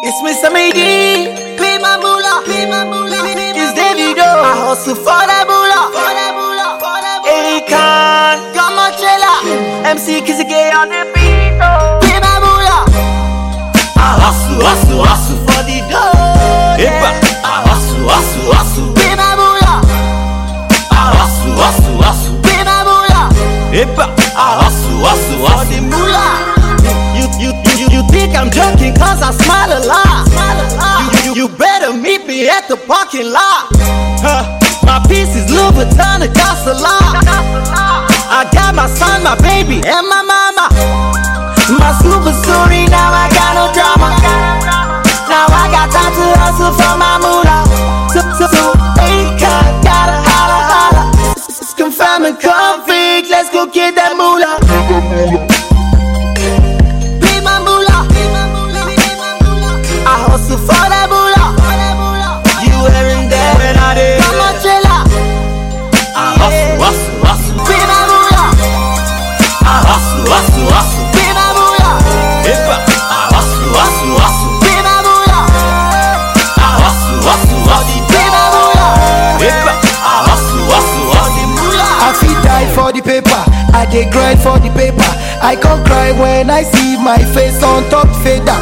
It's Mr. Mady, pay my moolah, it's Davido. I hustle for that moolah, Akon, Gamachella, MC Kizzy Gay on the beat, pay my moolah. I hustle for the dough, yeah. I hustle, pay my moolah. I hustle, pay my moolah. I hustle for the moolah. You think I'm joking cause I smile a lot. You better meet me at the parking lot. My piece is Louis Vuitton, it costs a lot. I got my son, my baby, and my mama. My super story, now I got no drama. Now I got time to hustle for my moolah. So Akon, gotta holla. It's confirmed and config, let's go get that moolah. I hustle for that moolah. You wearing that when I did Gamachella. I hustle, pay my moolah. I hustle, pay my moolah. I hustle, pay my moolah. I hustle, pay my moolah. I hustle, the moolah. I feel die for the paper, I dey grind for the paper. I can't cry when I see my face on top fader.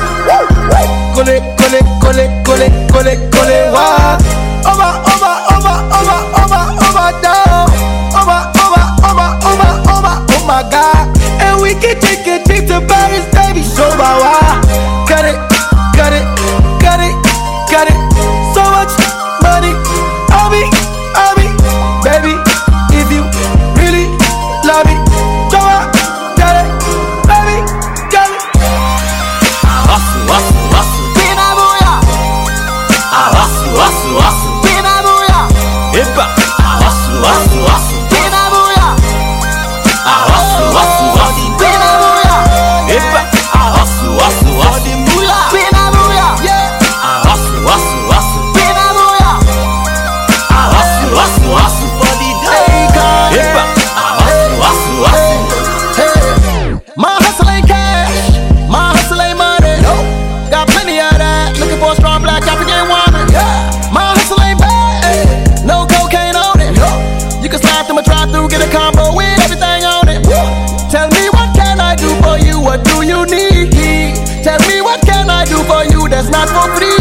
Kole, wah. Over, down. Over, oh my God. And we can take a trip to Paris, baby, so wah. Got it. So much money, I'll be, baby, if you really love me, show up, got it, baby, got it. I hustle, pay my moolah. I hustle, pay my moolah. I hustle, pay my moolah. I hustle, pay my moolah. I hustle, the moolah, pay my moolah. Yeah. I hustle, pay my moolah. I hustle for the dough. Hey. My hustle ain't cash, my hustle ain't money. Got plenty of that, looking for a strong black African woman. My hustle ain't bad, no cocaine on it. You can slide through my drive-thru, get a combo with everything on it. Tell me what can I do for you, what do you need? Tell me what can I do for you that's not for free?